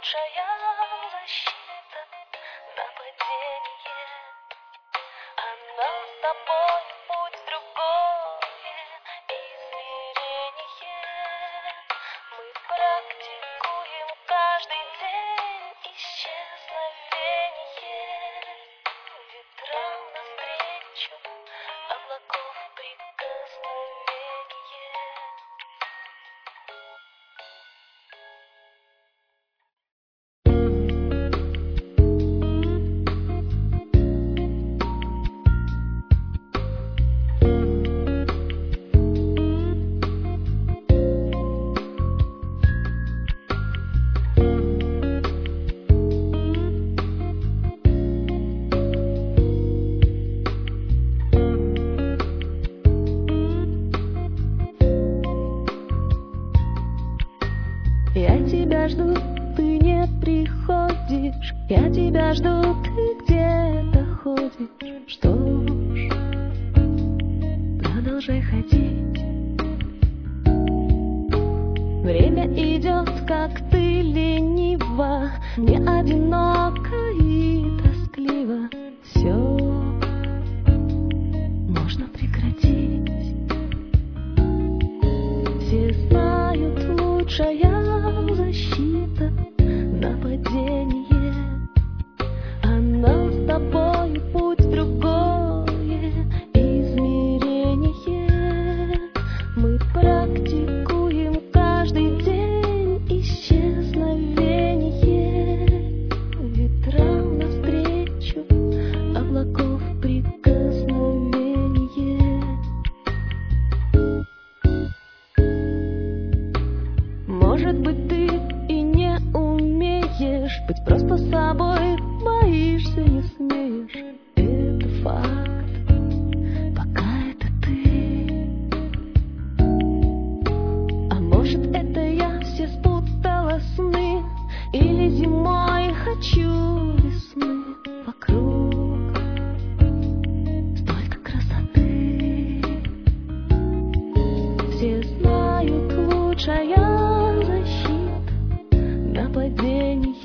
лучшая защита, нападение. А нам с тобой путь в другое измерение. Мы практикуем каждый день исчезновение. Ветрам навстречу, облаков прикосновение. Я тебя жду, ты не приходишь. Я тебя жду, ты где-то ходишь. Что ж, продолжай ходить. Время идет, как ты лениво, не одиноко и тоскливо. Все можно прекратить. Все знают, лучшая защита, нападение. А нам с тобой путь в другое измерение. Мы практикуем каждый день исчезновение. Ветрам навстречу, облаков прикосновение. Может быть, ты и не умеешь быть просто собой, боишься, не смеешь. Это факт, пока это ты. А может, это я все спутала сны, или зимой хочу весны. Вокруг столько красоты. Все знают, лучшая защита, нападение.